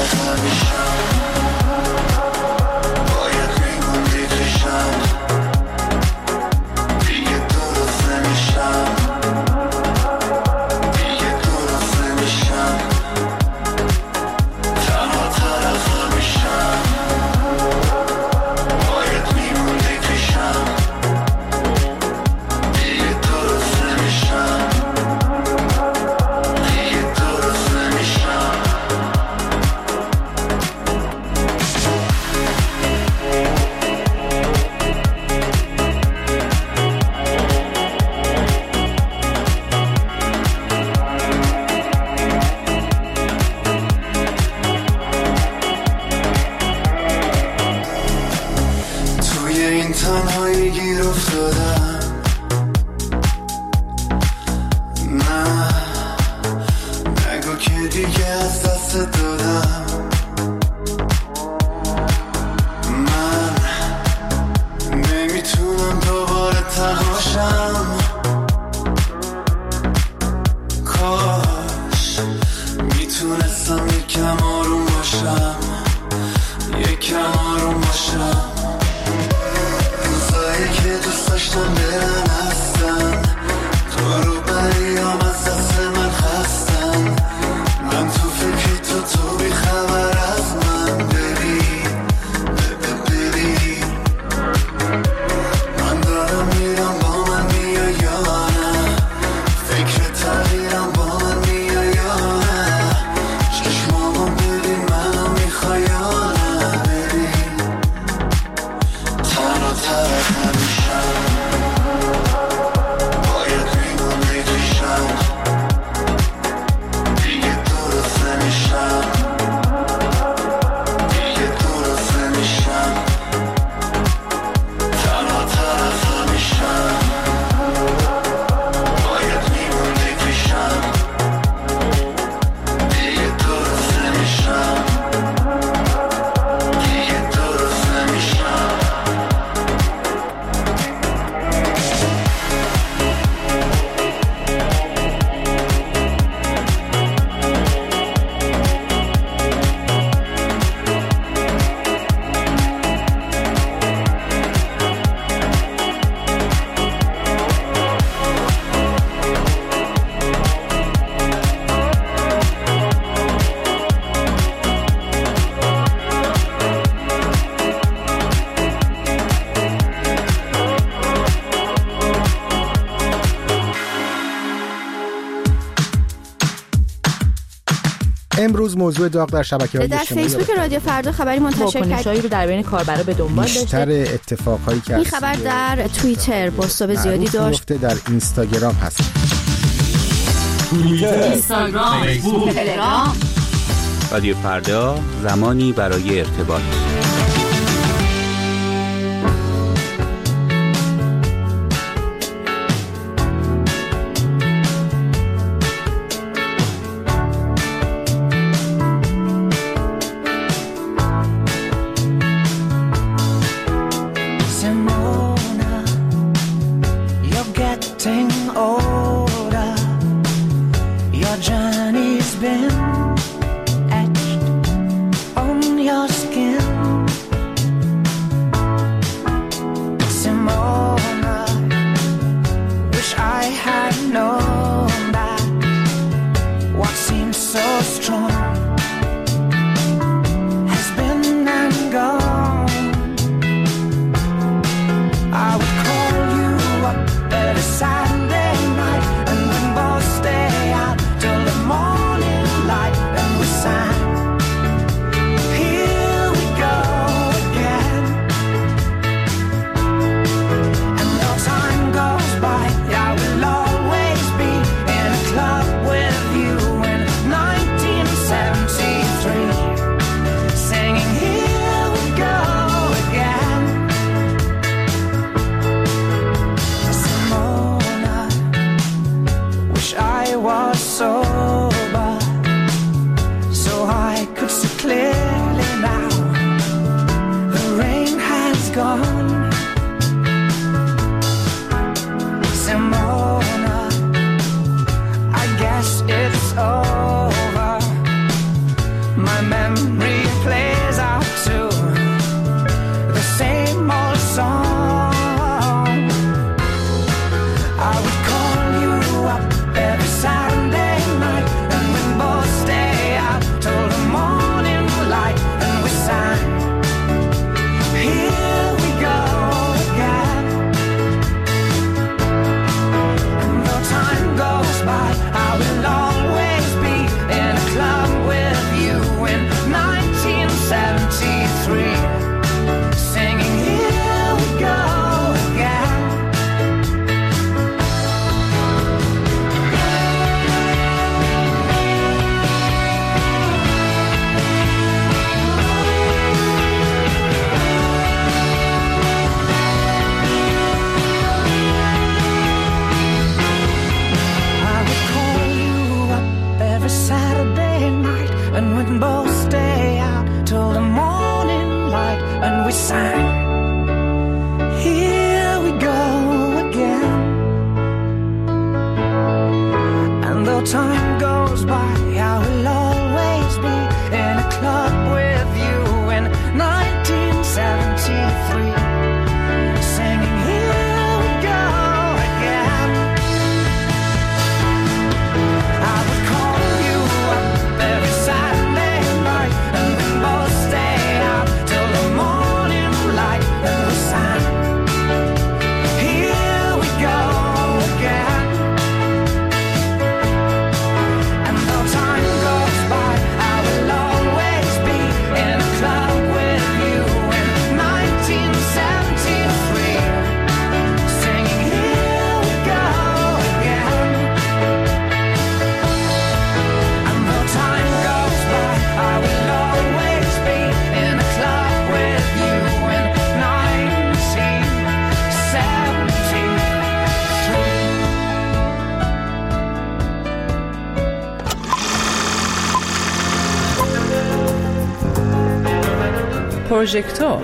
امروز موضوع داغ در شبکه‌های اجتماعی در فیسبوک رادیو فردا خبری منتشر کرد رو در بین کاربرا به دنبال داشته. بیشتر اتفاقایی که این خبر در توییتر بازتاب زیادی داشت. در اینستاگرام هست. توییتر، اینستاگرام، فیسبوک، تلگرام. رادیو فردا، زمانی برای ارتباط. Been etched on your skin. and we'd both stay out till the morning light, and we sang, here we go again. And though time goes by, I will always be in a club with you in 1973, singing here we go again. I would call you up every Saturday night, and we'd both stay out till the morning light, and we sang, here we go again. And though time goes by, I will always be in a club with you in 1973, singing here we go again. And though time goes by, I will always be in a club with you in 1973. پروژکتور.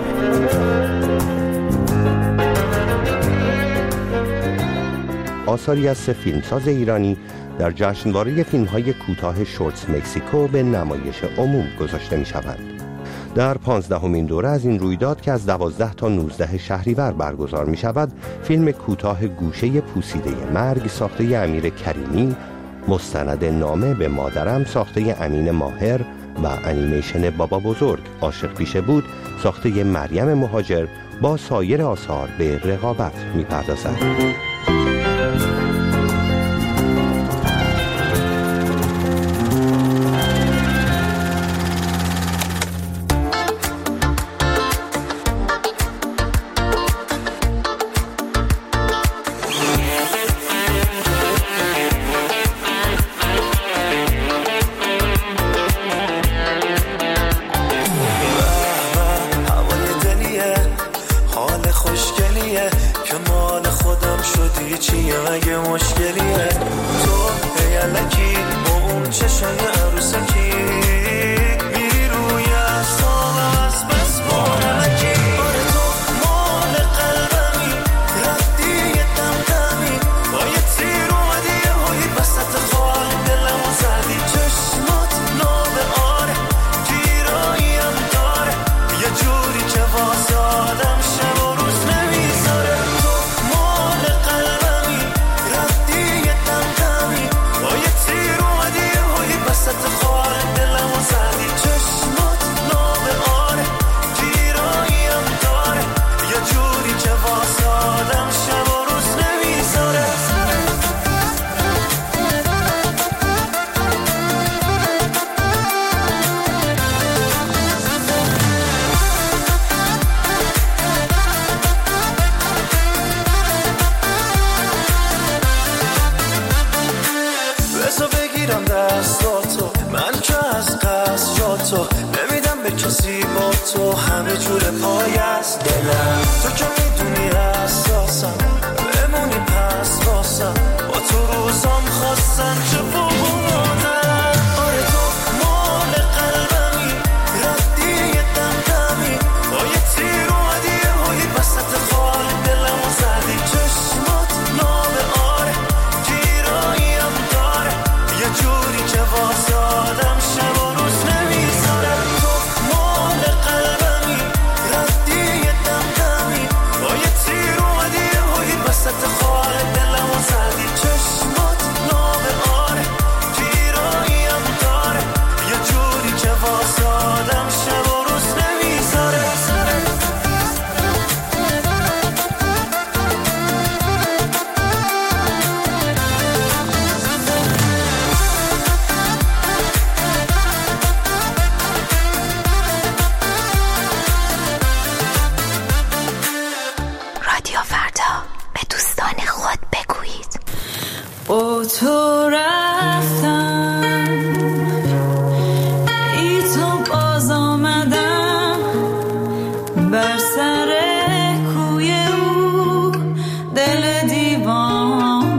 آثاری از 3 فیلمساز ایرانی در جشنواره فیلم‌های کوتاه شورتس مکزیکو به نمایش عموم گذاشته می‌شوند. در 15مین دوره از این رویداد که از 12 تا 19 شهریور برگزار می‌شود، فیلم کوتاه گوشه پوسیده مرگ ساخته امیر کریمی، مستند نامه به مادرم ساخته امین ماهر و انیمیشن بابا بزرگ عاشق پیشه بود ساخته مریم مهاجر با سایر آثار به رقابت می‌پردازد.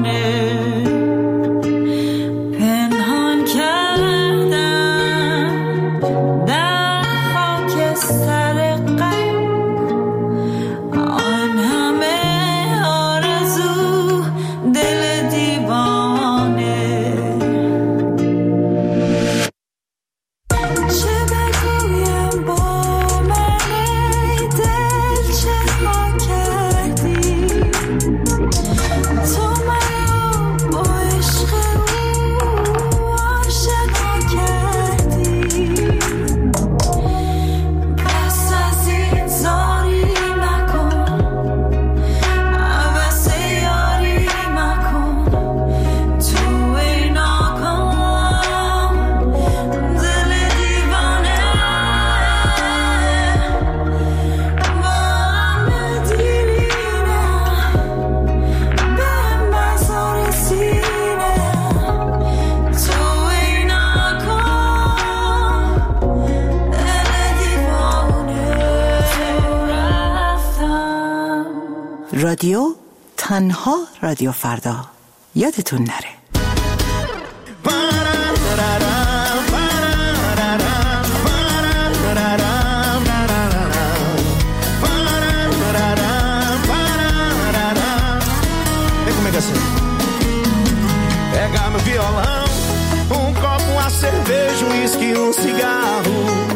پنهان کردم رادیو تنها رادیو فردا. یادتون نره. Pega meu violão, copo, uma cerveja, uísque, cigarro.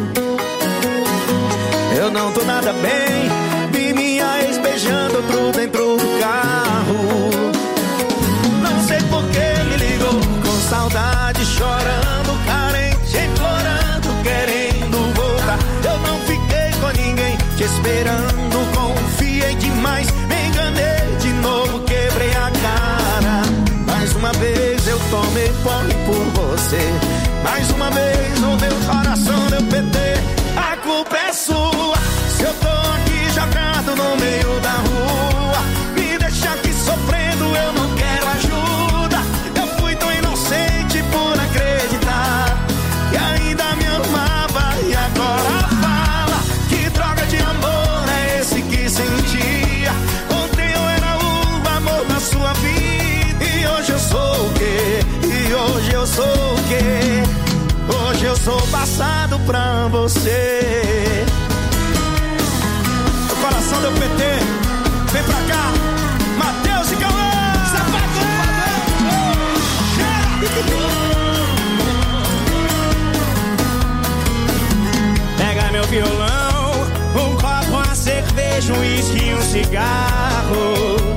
Eu não tô nada bem, vi minha ex beijando outro dentro do carro. Não sei por que me ligou, com saudade, chorando, carente, implorando, querendo voltar. Eu não fiquei com ninguém, te esperando, confiei demais, me enganei de novo, quebrei a cara. Mais uma vez eu tomei porre por você. Mais uma vez o meu coração deu PT. A culpa é sua, se eu tô aqui jogado no meio da rua. Me deixa aqui sofrendo, eu não quero ajuda. Eu fui tão inocente por acreditar que ainda me amava e agora fala. Que droga de amor é esse que sentia? Ontem eu era o amor da sua vida e hoje eu sou o quê? E hoje eu sou o quê? Hoje eu sou passado pra você. O coração deu PT. Vem pra cá, Matheus e Cauã. Sapato pega meu violão, copo, uma cerveja, uísque e cigarro.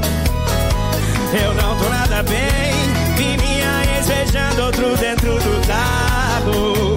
Eu não tô nada bem, vi minha ex beijando outro dentro do carro.